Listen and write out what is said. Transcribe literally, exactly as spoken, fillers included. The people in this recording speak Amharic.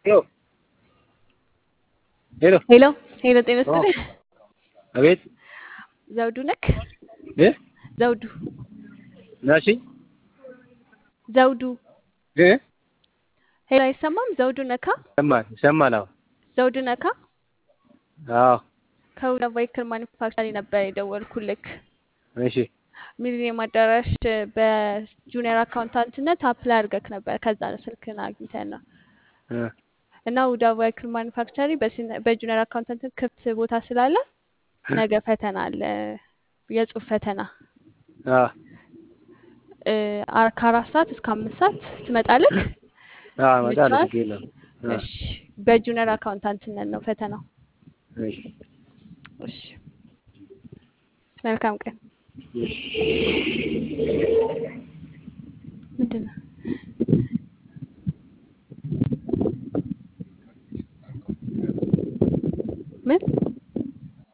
ሄሎ ሄሎ ሄሎ ሄሎ ጤና ኦ ይስጥልኝ። አቤት ዘውዱ ነክ? እ ዘውዱ ናሺ ዘውዱ እ ሄሎ አይሰማም? ዘውዱ ነካ? ሰማል ሰማል አዎ ዘውዱ ነካ? አዎ ከውዳ ቫይክል ማኒፋክቸሪንግ ነበር የደወልኩልክ። እሺ ሚሊኒየም አዳራሽ በጁኒየር አካውንታንትነት አፕላይ አድርገክ ነበር። ከዛ ነው ስልክህን አግኝተን ነው እ እና ውዳ ቫይክል ማኒፋክቸሪንግ በጁኒየር አካውንታንት ክፍት ቦታ ስላለ ነገ ፈተና አለ፣ የጽሁፍ ፈተና አ አ ከአራት ሰዓት እስከ አምስት ሰዓት ትመጣለህ? አ መጣለ ይመችሃል? ችግር የለም። አ እሺ በጁኒየር አካውንታንትነት ነው ፈተናው። እሺ እሺ መልካም ቀን። እሺ ምንድን ነው?